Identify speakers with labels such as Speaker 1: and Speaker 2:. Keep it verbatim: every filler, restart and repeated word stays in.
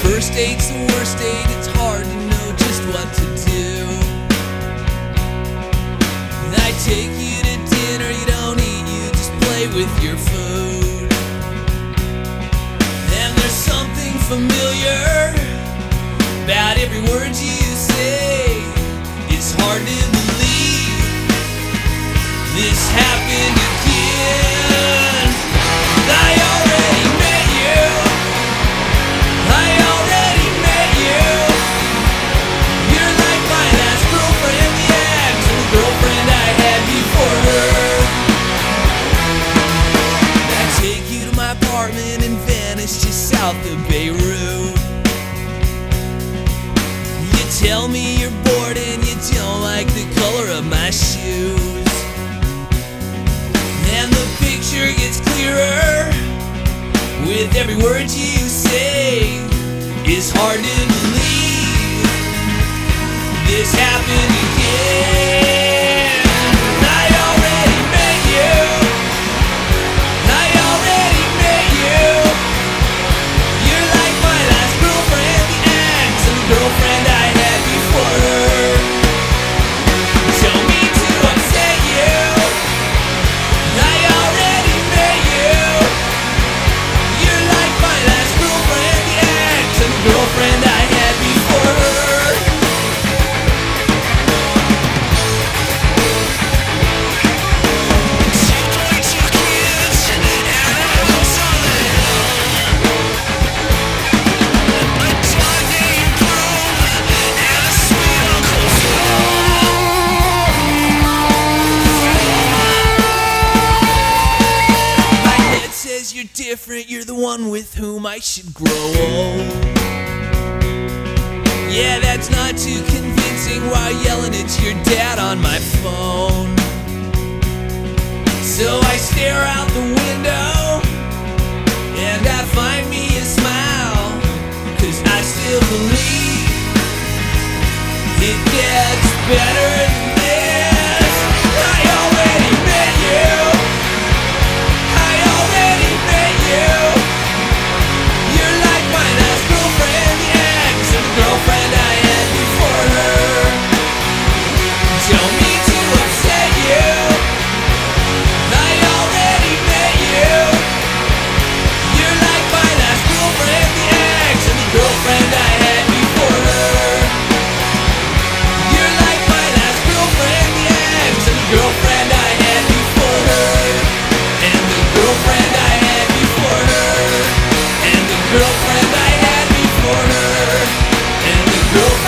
Speaker 1: First date's the worst date, it's hard to know just what to do. I take you to dinner, you don't eat, you just play with your food. And there's something familiar about every word you say. It's hard to believe this happened again. I already met you. I already met you. You're like my last girlfriend, the actual girlfriend I had before her. I take you to my apartment in Venice, just south of Beirut. You tell me you're bored and you don't like the color of my shoes. And the picture gets clearer with every word you say. It's hard to believe this happened again. I already met you. I already met you. You're like my last girlfriend, the ex of the girlfriend I had before her. Don't mean to upset you. I already met you. You're like my last girlfriend, the ex of the girlfriend I had before her. She played two kids and a house on the hill. A dog named Broom and a sweet Uncle Phil. My head says you're different, you're the one with whom I should grow old. Yeah, that's not too convincing while yelling at your dad on my phone. So I stare out the window and I find me a smile, 'cause I still believe it gets better than this. I already met you. I already met you. You're like my last girlfriend, the ex of the girlfriend I had before her. Don't mean to upset you. I already met you. You're like my last girlfriend, the ex of the girlfriend I had before her. You're like my last girlfriend, the ex of the girlfriend I had before her. And the girlfriend I had before her. And the girlfriend I had before her. And the girlfriend